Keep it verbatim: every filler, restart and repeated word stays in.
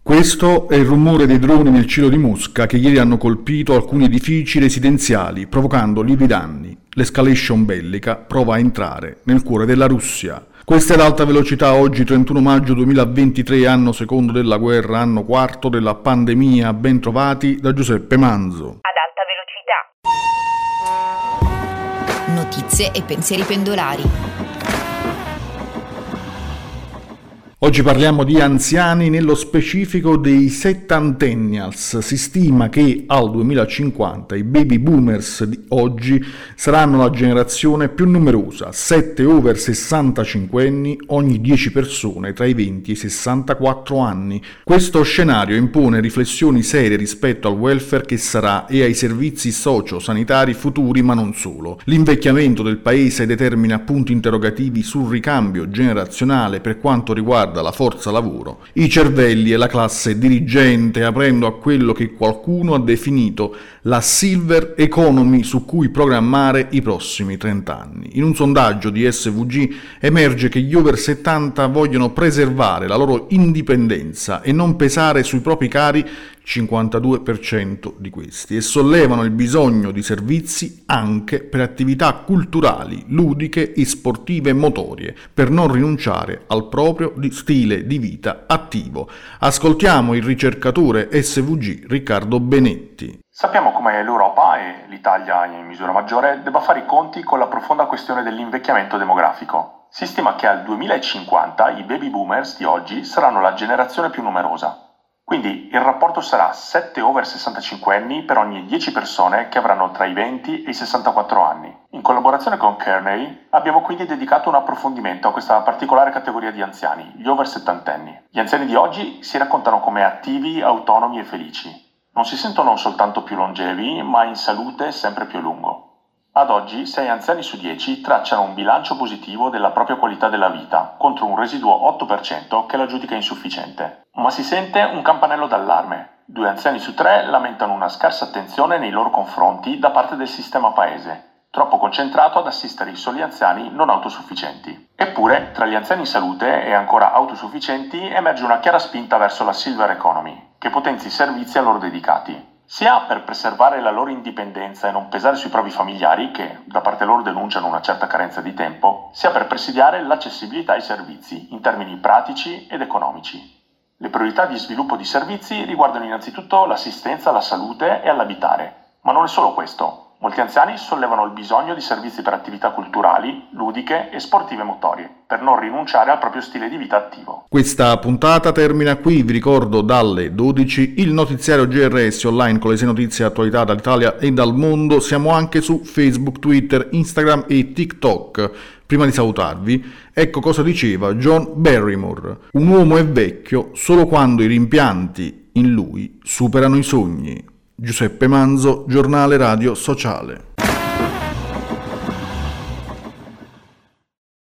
Questo è il rumore dei droni nel cielo di Mosca che ieri hanno colpito alcuni edifici residenziali, provocando lievi danni. L'escalation bellica prova a entrare nel cuore della Russia. Questa è l'Alta Velocità, oggi trentuno maggio duemilaventitré, anno secondo della guerra, anno quarto della pandemia. Ben trovati da Giuseppe Manzo. Ad alta velocità. Notizie e pensieri pendolari. Oggi parliamo di anziani, nello specifico dei settantennials. Si stima che al duemilacinquanta i baby boomers di oggi saranno la generazione più numerosa, sette over sessantacinquenni ogni dieci persone tra i venti e i sessantaquattro anni. Questo scenario impone riflessioni serie rispetto al welfare che sarà e ai servizi socio-sanitari futuri, ma non solo. L'invecchiamento del paese determina punti interrogativi sul ricambio generazionale per quanto riguarda la forza lavoro, i cervelli e la classe dirigente, aprendo a quello che qualcuno ha definito la silver economy su cui programmare i prossimi trenta anni. In un sondaggio di S V G emerge che gli over settanta vogliono preservare la loro indipendenza e non pesare sui propri cari, cinquantadue per cento di questi, e sollevano il bisogno di servizi anche per attività culturali, ludiche e sportive motorie, per non rinunciare al proprio stile di vita attivo. Ascoltiamo il ricercatore S V G Riccardo Benetti. Sappiamo come l'Europa, e l'Italia in misura maggiore, debba fare i conti con la profonda questione dell'invecchiamento demografico. Si stima che al duemilacinquanta i baby boomers di oggi saranno la generazione più numerosa. Quindi il rapporto sarà sette over sessantacinquenni per ogni dieci persone che avranno tra i venti e i sessantaquattro anni. In collaborazione con Kearney abbiamo quindi dedicato un approfondimento a questa particolare categoria di anziani, gli over settantenni. Gli anziani di oggi si raccontano come attivi, autonomi e felici. Non si sentono soltanto più longevi, ma in salute sempre più a lungo. Ad oggi sei anziani su dieci tracciano un bilancio positivo della propria qualità della vita, contro un residuo otto per cento che la giudica insufficiente. Ma si sente un campanello d'allarme. Due anziani su tre lamentano una scarsa attenzione nei loro confronti da parte del sistema paese, troppo concentrato ad assistere i soli anziani non autosufficienti. Eppure, tra gli anziani in salute e ancora autosufficienti emerge una chiara spinta verso la silver economy, che potenzi i servizi a loro dedicati, sia per preservare la loro indipendenza e non pesare sui propri familiari, che da parte loro denunciano una certa carenza di tempo, sia per presidiare l'accessibilità ai servizi, in termini pratici ed economici. Le priorità di sviluppo di servizi riguardano innanzitutto l'assistenza alla salute e all'abitare, ma non è solo questo. Molti anziani sollevano il bisogno di servizi per attività culturali, ludiche e sportive motorie, per non rinunciare al proprio stile di vita attivo. Questa puntata termina qui, vi ricordo dalle dodici il notiziario G R S online con le sei notizie e attualità dall'Italia e dal mondo. Siamo anche su Facebook, Twitter, Instagram e TikTok. Prima di salutarvi, ecco cosa diceva John Barrymore: un uomo è vecchio solo quando i rimpianti in lui superano i sogni. Giuseppe Manzo, Giornale Radio Sociale.